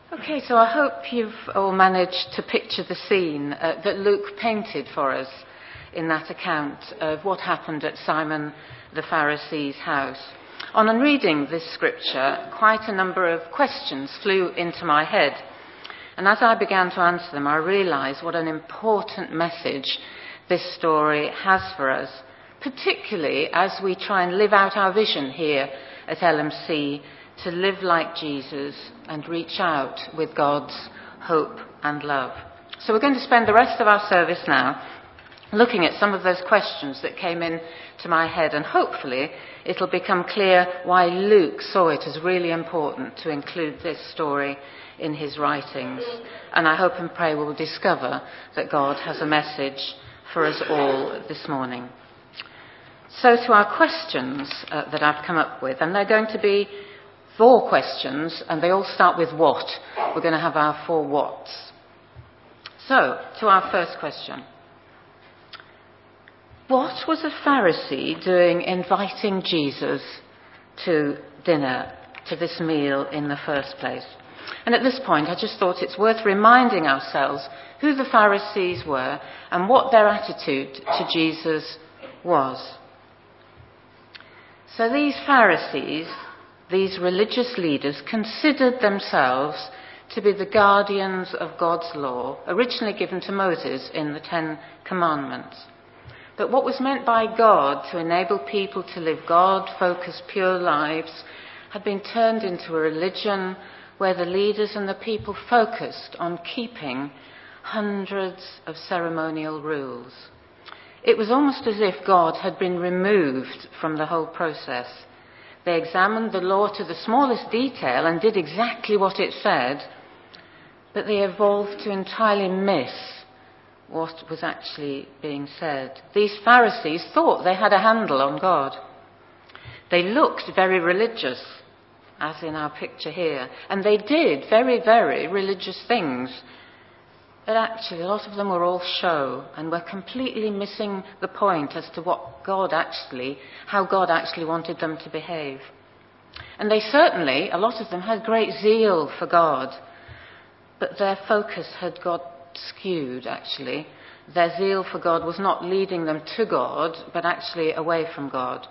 Okay, so I hope you've all managed to picture the scene that Luke painted for us in that account of what happened at Simon the Pharisee's house. On reading this scripture, quite a number of questions flew into my head. And as I began to answer them, I realised what an important message this story has for us, particularly as we try and live out our vision here at LMC to live like Jesus and reach out with God's hope and love. So we're going to spend the rest of our service now looking at some of those questions that came in to my head, and hopefully it'll become clear why Luke saw it as really important to include this story in his writings. And I hope and pray we'll discover that God has a message for us all this morning. So to our questions that I've come up with, and they're going to be 4 questions, and they all start with what. We're going to have our 4 whats. So, to our first question. What was a Pharisee doing inviting Jesus to dinner, to this meal in the first place? And at this point, I just thought it's worth reminding ourselves who the Pharisees were and what their attitude to Jesus was. So these Pharisees, these religious leaders, considered themselves to be the guardians of God's law, originally given to Moses in the 10 Commandments. But what was meant by God to enable people to live God-focused, pure lives had been turned into a religion where the leaders and the people focused on keeping hundreds of ceremonial rules. It was almost as if God had been removed from the whole process. They examined the law to the smallest detail and did exactly what it said, but they evolved to entirely miss what was actually being said. These Pharisees thought they had a handle on God. They looked very religious, as in our picture here, and they did very, very religious things. But actually, a lot of them were all show and were completely missing the point as to how God actually wanted them to behave. And they certainly, a lot of them, had great zeal for God, but their focus had got skewed, actually. Their zeal for God was not leading them to God, but actually away from God.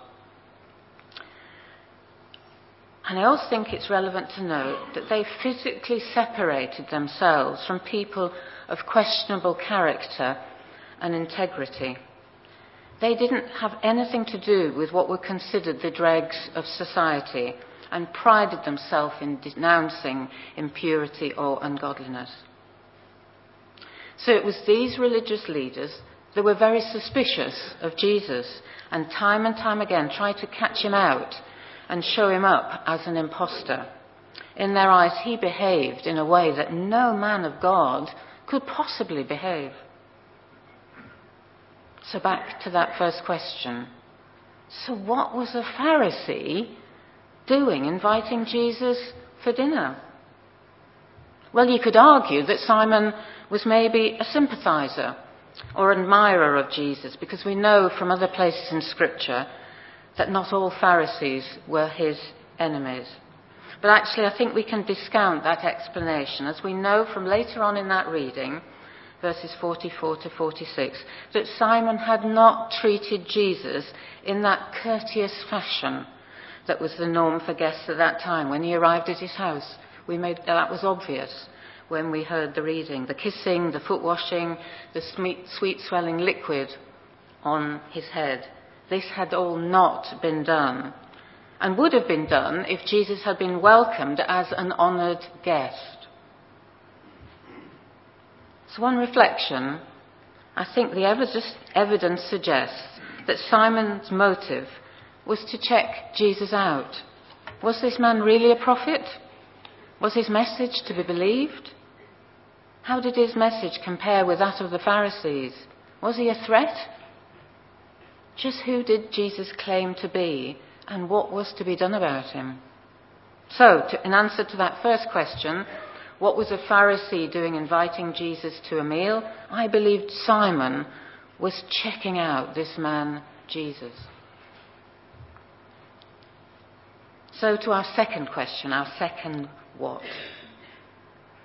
And I also think it's relevant to note that they physically separated themselves from people of questionable character and integrity. They didn't have anything to do with what were considered the dregs of society and prided themselves in denouncing impurity or ungodliness. So it was these religious leaders that were very suspicious of Jesus and time again tried to catch him out and show him up as an impostor. In their eyes, he behaved in a way that no man of God could possibly behave. So back to that first question. So what was a Pharisee doing inviting Jesus for dinner? Well, you could argue that Simon was maybe a sympathizer or admirer of Jesus, because we know from other places in Scripture that not all Pharisees were his enemies. But actually, I think we can discount that explanation, as we know from later on in that reading, verses 44 to 46, that Simon had not treated Jesus in that courteous fashion that was the norm for guests at that time. When he arrived at his house, that was obvious when we heard the reading. The kissing, the foot washing, the sweet swelling liquid on his head. This had all not been done, and would have been done if Jesus had been welcomed as an honoured guest. So on reflection, I think the evidence suggests that Simon's motive was to check Jesus out. Was this man really a prophet? Was his message to be believed? How did his message compare with that of the Pharisees? Was he a threat? Just who did Jesus claim to be, and what was to be done about him? So, in answer to that first question, what was a Pharisee doing inviting Jesus to a meal? I believed Simon was checking out this man, Jesus. So to our second question, our second what?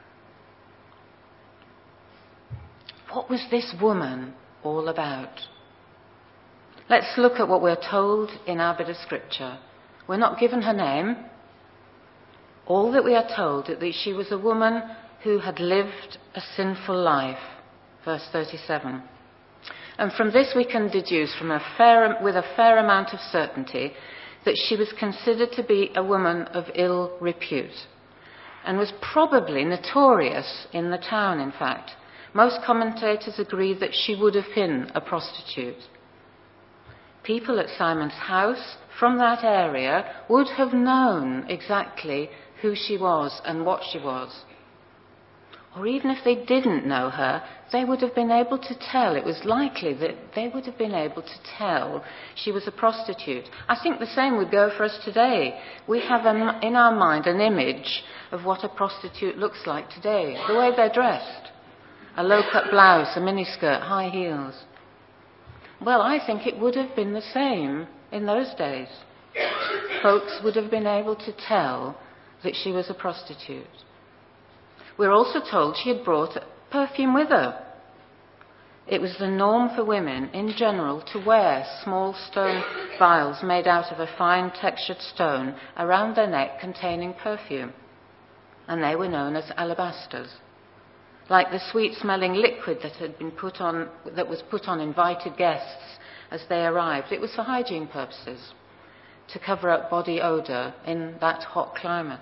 What was this woman all about? Let's look at what we're told in our bit of scripture. We're not given her name. All that we are told is that she was a woman who had lived a sinful life. Verse 37. And from this we can deduce with a fair amount of certainty that she was considered to be a woman of ill repute and was probably notorious in the town, in fact. Most commentators agree that she would have been a prostitute. People at Simon's house from that area would have known exactly who she was and what she was. Or even if they didn't know her, they would have been able to tell. It was likely that they would have been able to tell she was a prostitute. I think the same would go for us today. We have in our mind an image of what a prostitute looks like today. The way they're dressed. A low-cut blouse, a miniskirt, high heels. Well, I think it would have been the same in those days. Folks would have been able to tell that she was a prostitute. We're also told she had brought perfume with her. It was the norm for women in general to wear small stone vials made out of a fine textured stone around their neck containing perfume. And they were known as alabasters. Like the sweet-smelling liquid that was put on invited guests as they arrived. It was for hygiene purposes, to cover up body odour in that hot climate.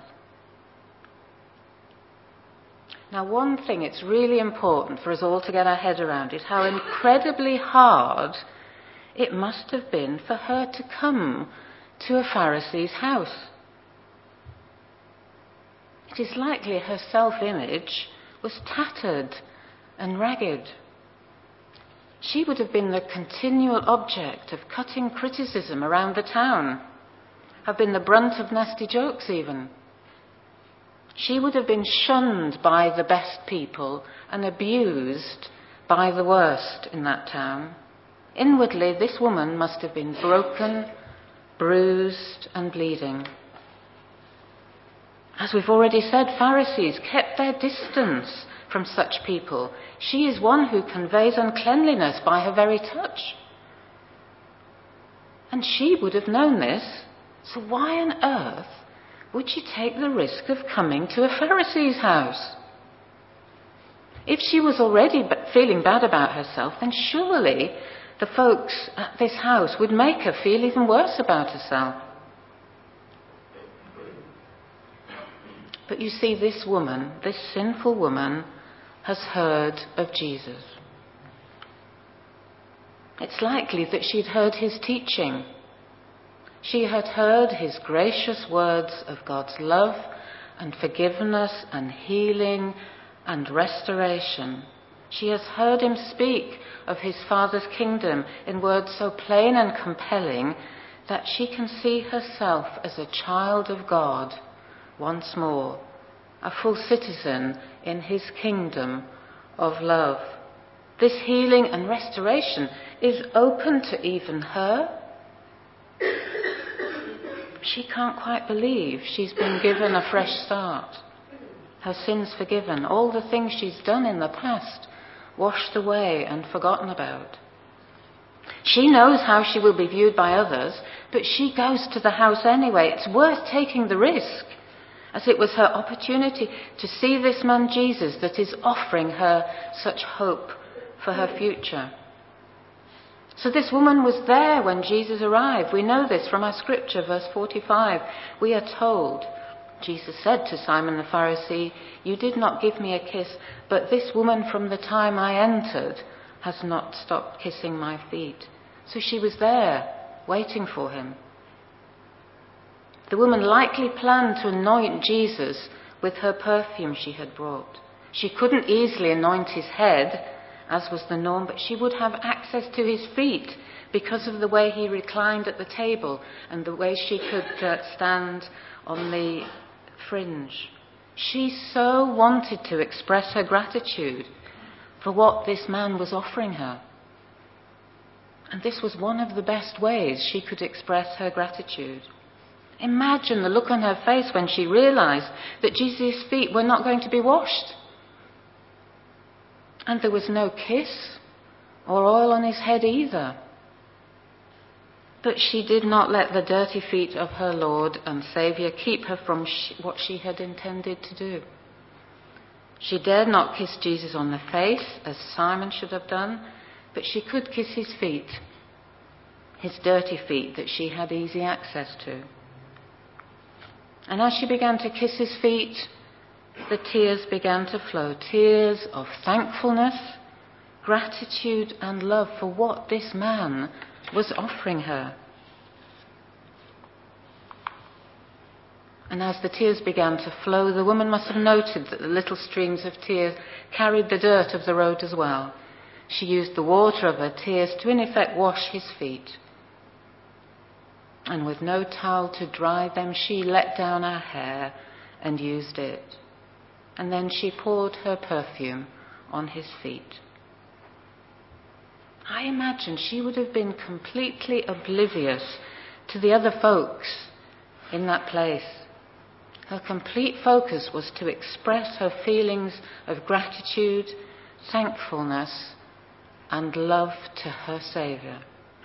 Now, one thing it's really important for us all to get our head around is how incredibly hard it must have been for her to come to a Pharisee's house. It is likely her self-image was tattered and ragged. She would have been the continual object of cutting criticism around the town, have been the brunt of nasty jokes even. She would have been shunned by the best people and abused by the worst in that town. Inwardly, this woman must have been broken, bruised, and bleeding. As we've already said, Pharisees kept their distance from such people. She is one who conveys uncleanliness by her very touch. And she would have known this, so why on earth would she take the risk of coming to a Pharisee's house? If she was already feeling bad about herself, then surely the folks at this house would make her feel even worse about herself. But you see, this woman, this sinful woman, has heard of Jesus. It's likely that she'd heard his teaching. She had heard his gracious words of God's love and forgiveness and healing and restoration. She has heard him speak of his Father's kingdom in words so plain and compelling that she can see herself as a child of God once more, a full citizen in his kingdom of love. This healing and restoration is open to even her. She can't quite believe she's been given a fresh start. Her sins forgiven, all the things she's done in the past washed away and forgotten about. She knows how she will be viewed by others, but she goes to the house anyway. It's worth taking the risk, as it was her opportunity to see this man Jesus that is offering her such hope for her future. So this woman was there when Jesus arrived. We know this from our scripture, verse 45. We are told, Jesus said to Simon the Pharisee, "You did not give me a kiss, but this woman from the time I entered has not stopped kissing my feet." So she was there, waiting for him. The woman likely planned to anoint Jesus with her perfume she had brought. She couldn't easily anoint his head, as was the norm, but she would have access to his feet because of the way he reclined at the table and the way she could stand on the fringe. She so wanted to express her gratitude for what this man was offering her. And this was one of the best ways she could express her gratitude. Imagine the look on her face when she realized that Jesus' feet were not going to be washed. And there was no kiss or oil on his head either. But she did not let the dirty feet of her Lord and Saviour keep her from what she had intended to do. She dared not kiss Jesus on the face, as Simon should have done, but she could kiss his feet, his dirty feet that she had easy access to. And as she began to kiss his feet, the tears began to flow, tears of thankfulness, gratitude and love for what this man was offering her. And as the tears began to flow, the woman must have noted that the little streams of tears carried the dirt of the road as well. She used the water of her tears to in effect wash his feet. And with no towel to dry them, she let down her hair and used it. And then she poured her perfume on his feet. I imagine she would have been completely oblivious to the other folks in that place. Her complete focus was to express her feelings of gratitude, thankfulness, and love to her Saviour.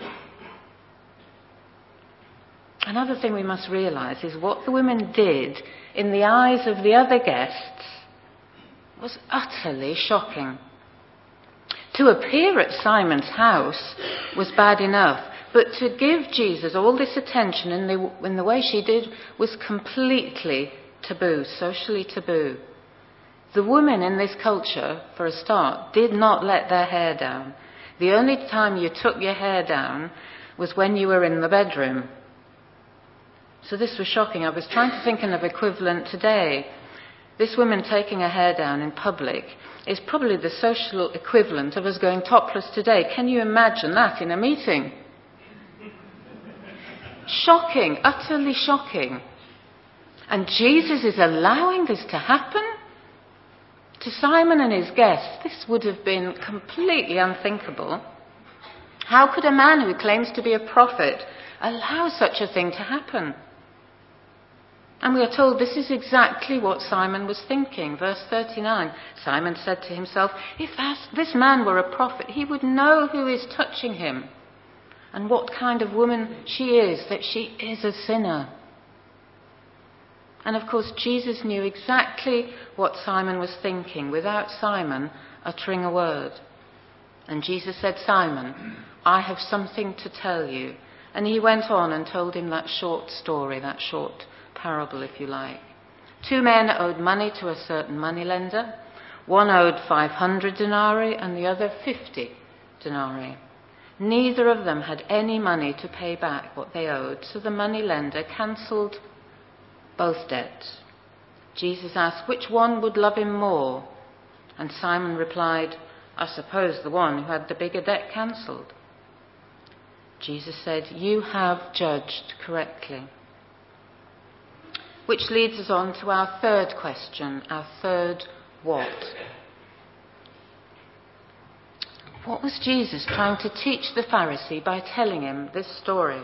Another thing we must realise is what the women did in the eyes of the other guests was utterly shocking. To appear at Simon's house was bad enough, but to give Jesus all this attention in the way she did was completely taboo, socially taboo. The women in this culture, for a start, did not let their hair down. The only time you took your hair down was when you were in the bedroom. So this was shocking. I was trying to think of an equivalent today. This woman taking her hair down in public is probably the social equivalent of us going topless today. Can you imagine that in a meeting? Shocking, utterly shocking. And Jesus is allowing this to happen? To Simon and his guests, this would have been completely unthinkable. How could a man who claims to be a prophet allow such a thing to happen? And we are told this is exactly what Simon was thinking. Verse 39, Simon said to himself, if this man were a prophet, he would know who is touching him and what kind of woman she is, that she is a sinner. And of course, Jesus knew exactly what Simon was thinking without Simon uttering a word. And Jesus said, Simon, I have something to tell you. And he went on and told him that short story, that short parable, if you like. 2 men owed money to a certain moneylender. One owed 500 denarii and the other 50 denarii. Neither of them had any money to pay back what they owed, so the moneylender cancelled both debts. Jesus asked which one would love him more, and Simon replied, I suppose the one who had the bigger debt cancelled. Jesus said, you have judged correctly. Which leads us on to our third question, our third what. What was Jesus trying to teach the Pharisee by telling him this story?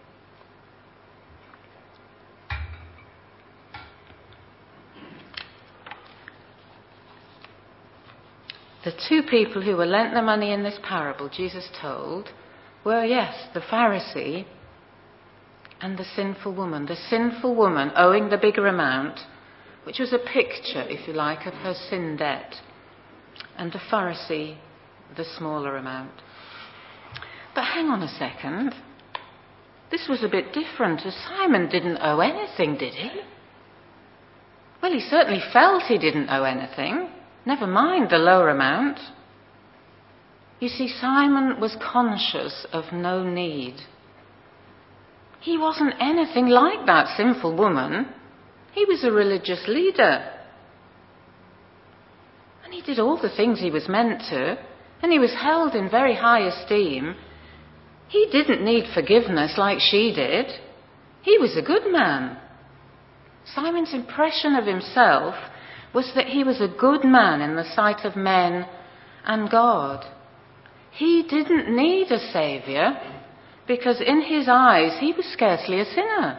The 2 people who were lent the money in this parable, Jesus told, were, yes, the Pharisee and the sinful woman. The sinful woman owing the bigger amount, which was a picture, if you like, of her sin debt, and the Pharisee, the smaller amount. But hang on a second. This was a bit different. Simon didn't owe anything, did he? Well, he certainly felt he didn't owe anything. Never mind the lower amount. You see, Simon was conscious of no need. He wasn't anything like that sinful woman. He was a religious leader. And he did all the things he was meant to, and he was held in very high esteem. He didn't need forgiveness like she did. He was a good man. Simon's impression of himself was that he was a good man in the sight of men and God. He didn't need a saviour because in his eyes he was scarcely a sinner.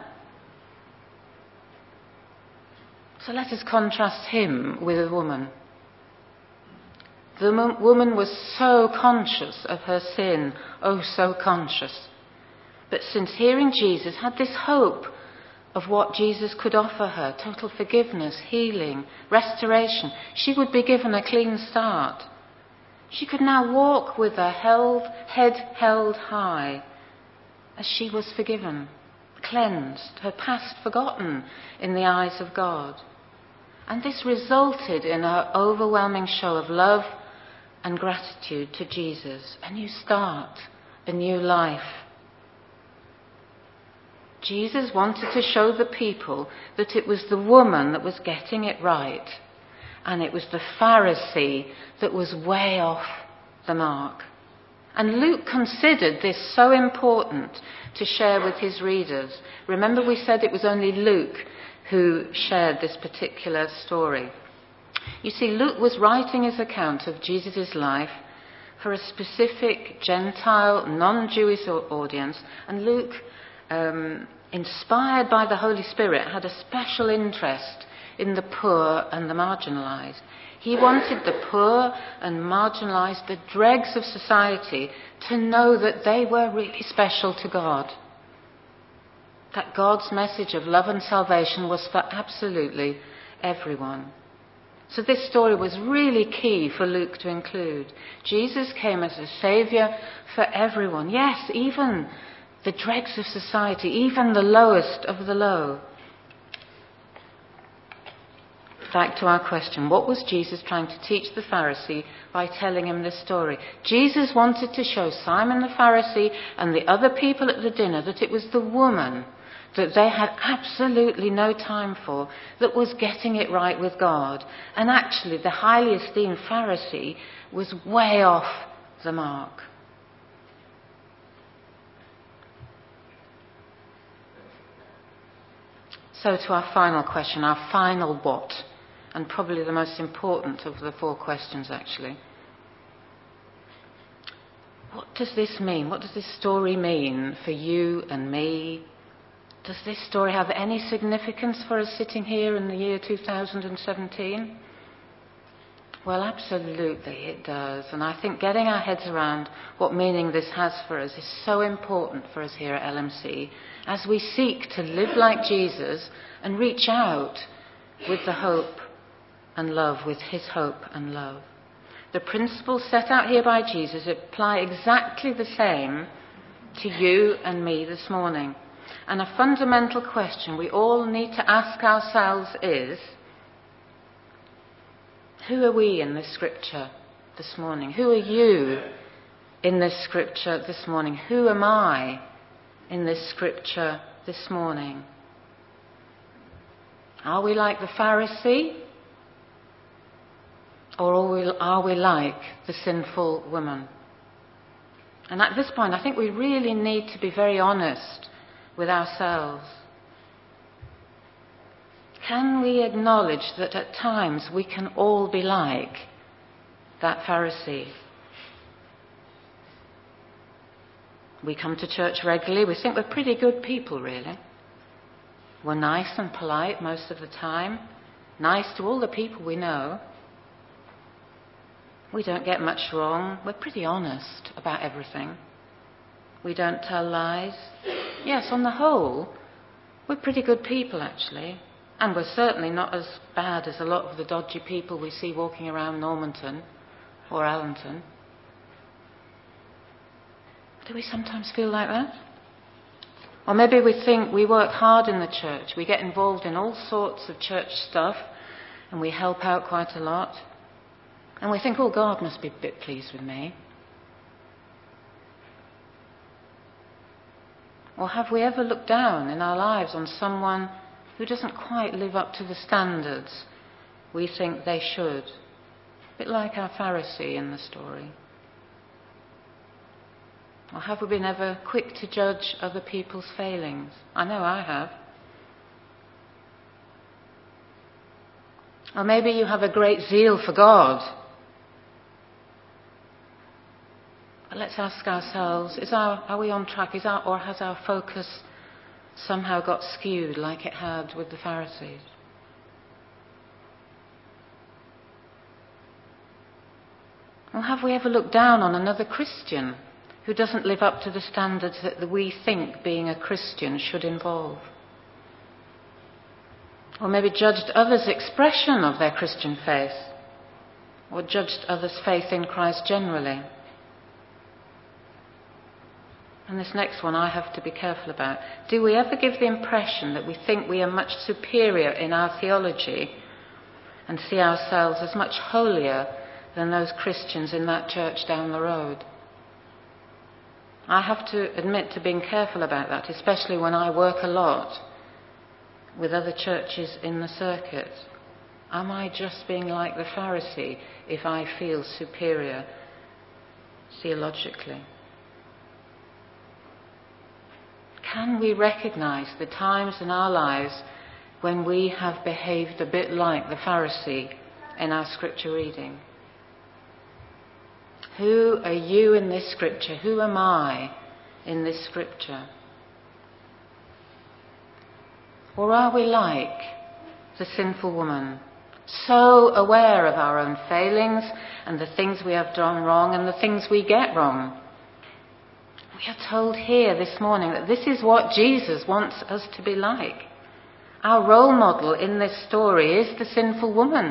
So let us contrast him with a woman. The woman was so conscious of her sin, oh so conscious. But since hearing Jesus, had this hope of what Jesus could offer her, total forgiveness, healing, restoration. She would be given a clean start. She could now walk with her head held high as she was forgiven, cleansed, her past forgotten in the eyes of God. And this resulted in her overwhelming show of love and gratitude to Jesus. A new start, a new life. Jesus wanted to show the people that it was the woman that was getting it right, and it was the Pharisee that was way off the mark. And Luke considered this so important to share with his readers. Remember, we said it was only Luke who shared this particular story. You see, Luke was writing his account of Jesus' life for a specific Gentile, non-Jewish audience, and Luke, inspired by the Holy Spirit, had a special interest in the poor and the marginalised. He wanted the poor and marginalised, the dregs of society, to know that they were really special to God. That God's message of love and salvation was for absolutely everyone. So this story was really key for Luke to include. Jesus came as a saviour for everyone. Yes, even the dregs of society, even the lowest of the low. Back to our question, what was Jesus trying to teach the Pharisee by telling him this story? Jesus wanted to show Simon the Pharisee and the other people at the dinner that it was the woman that they had absolutely no time for that was getting it right with God. And actually the highly esteemed Pharisee was way off the mark. So to our final question, our final what? And probably the most important of the four questions, actually. What does this mean? What does this story mean for you and me? Does this story have any significance for us sitting here in the year 2017? Well, absolutely it does. And I think getting our heads around what meaning this has for us is so important for us here at LMC as we seek to live like Jesus and reach out with the hope and love, with his hope and love. The principles set out here by Jesus apply exactly the same to you and me this morning. And a fundamental question we all need to ask ourselves is, who are we in this scripture this morning? Who are you in this scripture this morning? Who am I in this scripture this morning? Are we like the Pharisee? Or are we like the sinful woman? And at this point, I think we really need to be very honest with ourselves. Can we acknowledge that at times we can all be like that Pharisee? We come to church regularly. We think we're pretty good people, really. We're nice and polite most of the time. Nice to all the people we know. We don't get much wrong. We're pretty honest about everything. We don't tell lies. Yes, on the whole, we're pretty good people, actually. And we're certainly not as bad as a lot of the dodgy people we see walking around Normanton or Allenton. Do we sometimes feel like that? Or maybe we think we work hard in the church. We get involved in all sorts of church stuff and we help out quite a lot. And we think, oh, God must be a bit pleased with me. Or have we ever looked down in our lives on someone who doesn't quite live up to the standards we think they should? A bit like our Pharisee in the story. Or have we been ever quick to judge other people's failings? I know I have. Or maybe you have a great zeal for God. But let's ask ourselves, are we on track? Or has our focus somehow got skewed like it had with the Pharisees? . Or have we ever looked down on another Christian who doesn't live up to the standards that we think being a Christian should involve? Or maybe judged others' expression of their Christian faith, or judged others' faith in Christ generally. And this next one I have to be careful about. Do we ever give the impression that we think we are much superior in our theology and see ourselves as much holier than those Christians in that church down the road? I have to admit to being careful about that, especially when I work a lot with other churches in the circuit. Am I just being like the Pharisee if I feel superior theologically? Can we recognize the times in our lives when we have behaved a bit like the Pharisee in our scripture reading? Who are you in this scripture? Who am I in this scripture? Or are we like the sinful woman, so aware of our own failings and the things we have done wrong and the things we get wrong? We are told here this morning that this is what Jesus wants us to be like. Our role model in this story is the sinful woman.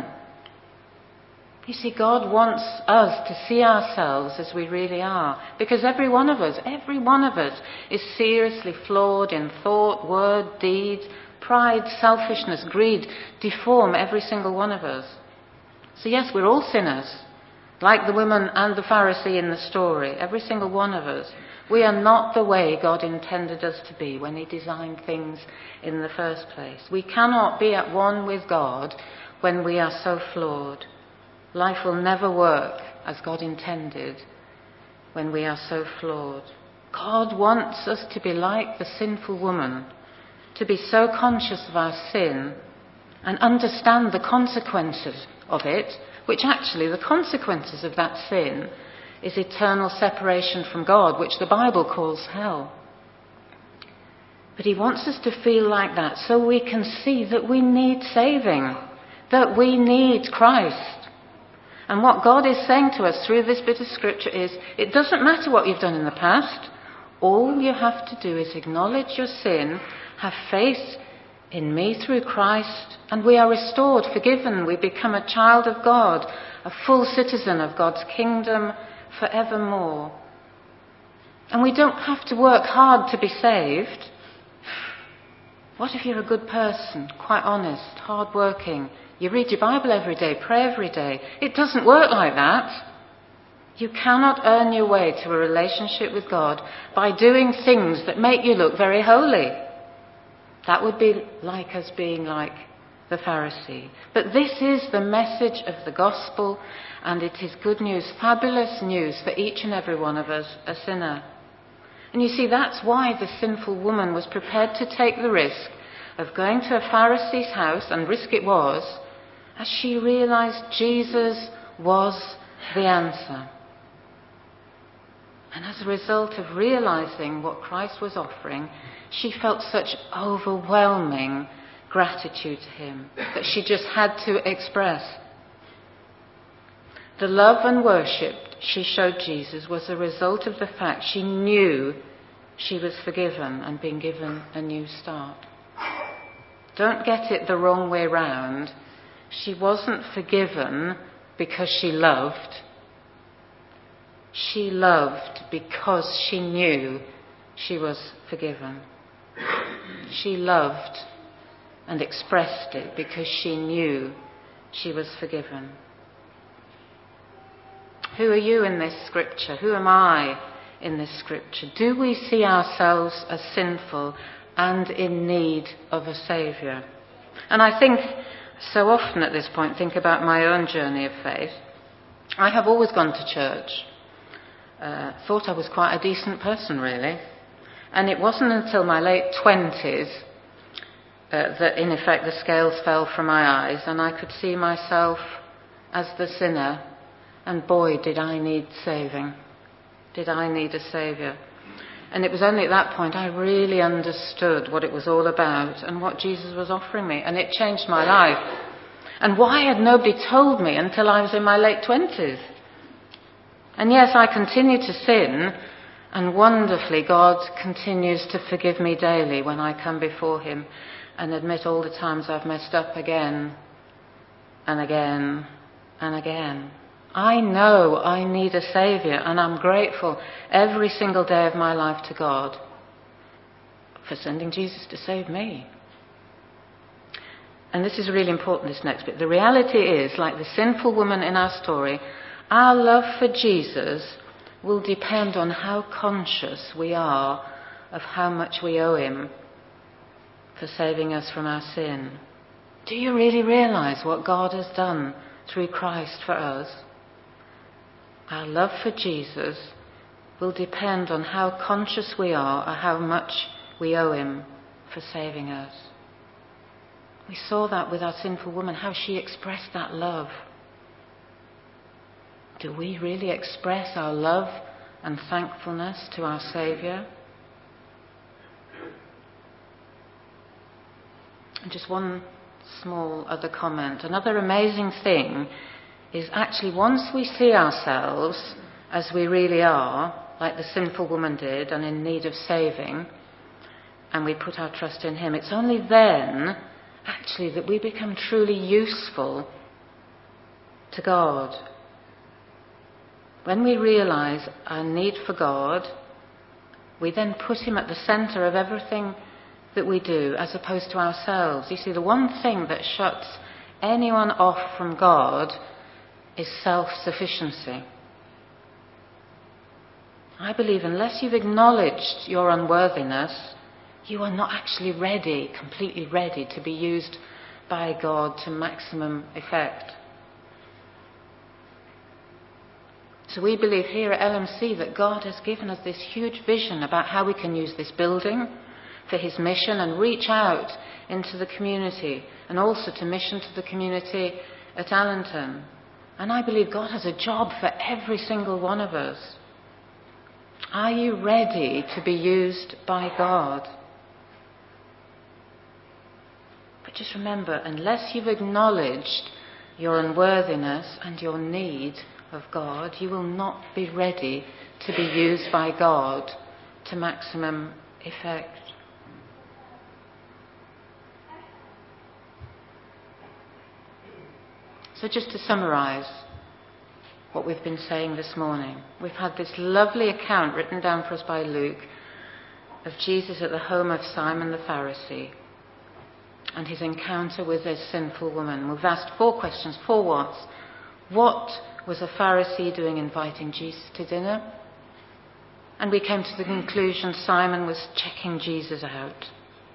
You see, God wants us to see ourselves as we really are, because every one of us is seriously flawed in thought, word, deed. Pride, selfishness, greed deform every single one of us. So yes, we're all sinners, like the woman and the Pharisee in the story, every single one of us. We are not the way God intended us to be when he designed things in the first place. We cannot be at one with God when we are so flawed. Life will never work as God intended when we are so flawed. God wants us to be like the sinful woman, to be so conscious of our sin and understand the consequences of it, which actually the consequences of that sin is eternal separation from God, which the Bible calls hell. But he wants us to feel like that so we can see that we need saving, that we need Christ. And what God is saying to us through this bit of scripture is, it doesn't matter what you've done in the past. All you have to do is acknowledge your sin, have faith in me through Christ, and we are restored, forgiven. We become a child of God, a full citizen of God's kingdom forevermore. And we don't have to work hard to be saved. What if you're a good person, quite honest, hard-working? You read your Bible every day, pray every day. It doesn't work like that. You cannot earn your way to a relationship with God by doing things that make you look very holy. That would be like us being like the Pharisee. But this is the message of the gospel, and it is good news, fabulous news for each and every one of us, a sinner. And you see, that's why the sinful woman was prepared to take the risk of going to a Pharisee's house, and risk it was, as she realized Jesus was the answer. And as a result of realizing what Christ was offering, she felt such overwhelming gratitude to him that she just had to express. The love and worship she showed Jesus was a result of the fact she knew she was forgiven and being given a new start. Don't get it the wrong way round. She wasn't forgiven because she loved. She loved because she knew she was forgiven. She loved and expressed it because she knew she was forgiven. Who are you in this scripture? Who am I in this scripture? Do we see ourselves as sinful and in need of a saviour? And I think so often at this point, think about my own journey of faith. I have always gone to church. Thought I was quite a decent person, really. And it wasn't until my late 20s that, in effect, the scales fell from my eyes and I could see myself as the sinner. And boy, did I need saving. Did I need a saviour? And it was only at that point I really understood what it was all about and what Jesus was offering me. And it changed my life. And why had nobody told me until I was in my late 20s? And yes, I continue to sin, and wonderfully God continues to forgive me daily when I come before him and admit all the times I've messed up again and again and again. I know I need a Saviour, and I'm grateful every single day of my life to God for sending Jesus to save me. And this is really important, this next bit. The reality is, like the sinful woman in our story, our love for Jesus will depend on how conscious we are of how much we owe him for saving us from our sin. Do you really realise what God has done through Christ for us? Our love for Jesus will depend on how conscious we are of how much we owe him for saving us. We saw that with our sinful woman, how she expressed that love. Do we really express our love and thankfulness to our Saviour? And just one small other comment. Another amazing thing is actually once we see ourselves as we really are, like the sinful woman did and in need of saving, and we put our trust in him, it's only then actually that we become truly useful to God. When we realise our need for God, we then put him at the centre of everything that we do as opposed to ourselves. You see, the one thing that shuts anyone off from God is self-sufficiency. I believe unless you've acknowledged your unworthiness, you are not actually ready, completely ready to be used by God to maximum effect. So we believe here at LMC that God has given us this huge vision about how we can use this building for his mission and reach out into the community, and also to mission to the community at Allenton. And I believe God has a job for every single one of us. Are you ready to be used by God? But just remember, unless you've acknowledged your unworthiness and your need of God, you will not be ready to be used by God to maximum effect. So just to summarise what we've been saying this morning, we've had this lovely account written down for us by Luke of Jesus at the home of Simon the Pharisee and his encounter with this sinful woman. We've asked 4 questions, 4 whats. What was a Pharisee doing inviting Jesus to dinner? And we came to the conclusion Simon was checking Jesus out.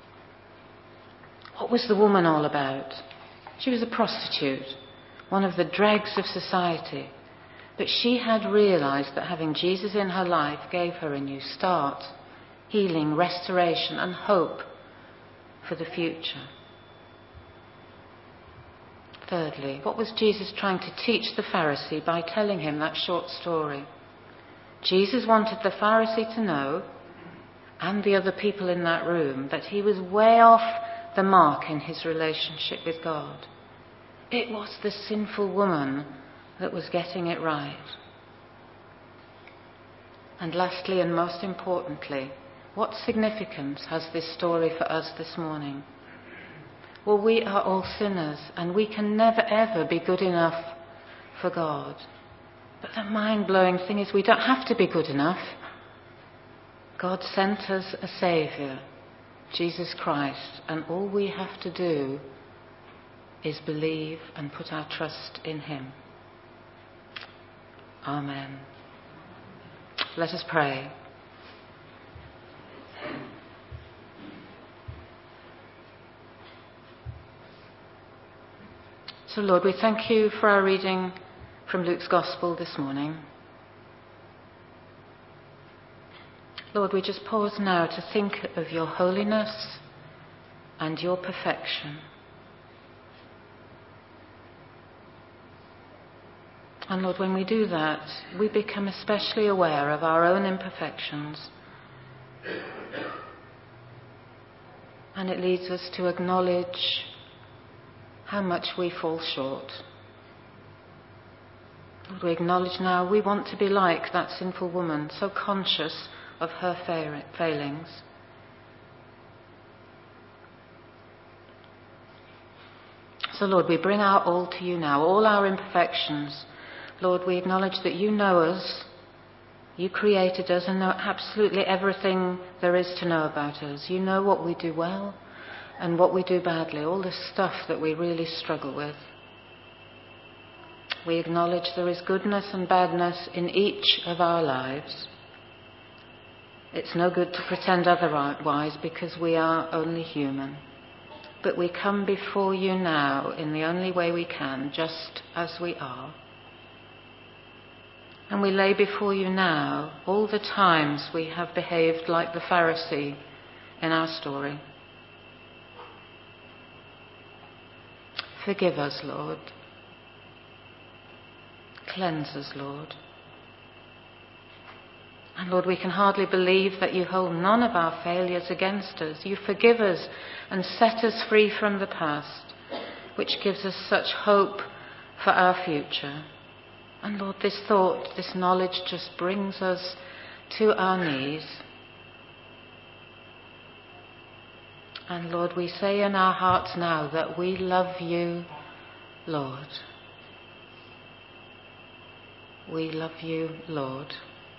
What was the woman all about? She was a prostitute, one of the dregs of society. But she had realised that having Jesus in her life gave her a new start, healing, restoration and hope for the future. Thirdly, what was Jesus trying to teach the Pharisee by telling him that short story? Jesus wanted the Pharisee to know, and the other people in that room, that he was way off the mark in his relationship with God. It was the sinful woman that was getting it right. And lastly, and most importantly, what significance has this story for us this morning? Well, we are all sinners, and we can never ever be good enough for God. But the mind-blowing thing is we don't have to be good enough. God sent us a Saviour, Jesus Christ, and all we have to do is believe and put our trust in him. Amen. Let us pray. So Lord, we thank you for our reading from Luke's Gospel this morning. Lord, we just pause now to think of your holiness and your perfection. And Lord, when we do that, we become especially aware of our own imperfections. And it leads us to acknowledge how much we fall short. Lord, we acknowledge now we want to be like that sinful woman, so conscious of her failings. So, Lord, we bring our all to you now, all our imperfections. Lord, we acknowledge that you know us, you created us and know absolutely everything there is to know about us. You know what we do well and what we do badly, all the stuff that we really struggle with. We acknowledge there is goodness and badness in each of our lives. It's no good to pretend otherwise because we are only human. But we come before you now in the only way we can, just as we are. And we lay before you now all the times we have behaved like the Pharisee in our story. Forgive us, Lord. Cleanse us, Lord. And Lord, we can hardly believe that you hold none of our failures against us. You forgive us and set us free from the past, which gives us such hope for our future. And Lord, this thought, this knowledge just brings us to our knees. And Lord, we say in our hearts now that we love you, Lord. We love you, Lord.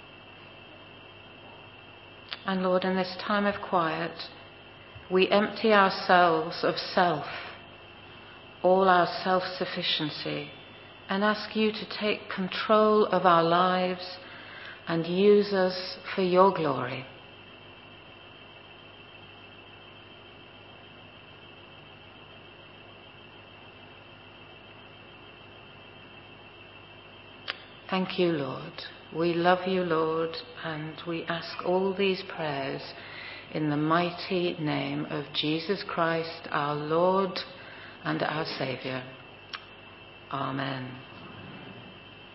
And Lord, in this time of quiet, we empty ourselves of self, all our self-sufficiency, and ask you to take control of our lives and use us for your glory. Thank you, Lord. We love you, Lord, and we ask all these prayers in the mighty name of Jesus Christ, our Lord and our Saviour. Amen.